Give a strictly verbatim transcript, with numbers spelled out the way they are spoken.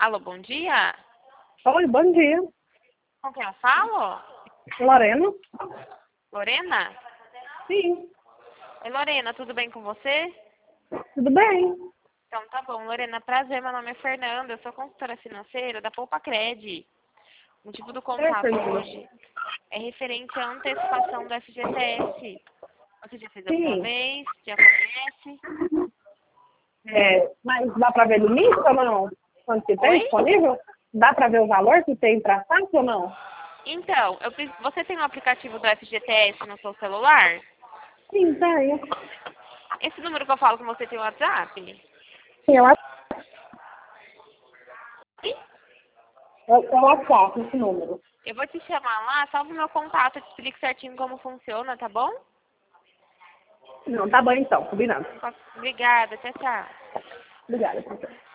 Alô, bom dia. Oi, bom dia. Com quem eu falo? Lorena? Lorena? Sim, Oi, Lorena, tudo bem com você? tudo bem. Então tá bom, Lorena, prazer, meu nome é Fernanda, eu sou consultora financeira da Poupa Cred. O motivo do É, contato Fernanda. hoje é referente à antecipação do F G T S. Você já fez alguma Sim, vez? Já conhece? é, mas dá para ver limite ou não? Quanto que tem Oi? disponível? Dá para ver o valor que tem para saque ou não? Então, eu, pre- você tem um aplicativo do F G T S no seu celular? Sim, tenho. Esse número que eu falo com você tem WhatsApp? Sim, eu acho Sim? que é o WhatsApp, esse número. Eu vou te chamar lá, salve meu contato, eu te explico certinho como funciona, tá bom? Não, tá bom então, combinado. Obrigada, tchau, tchau. Obrigada, professor.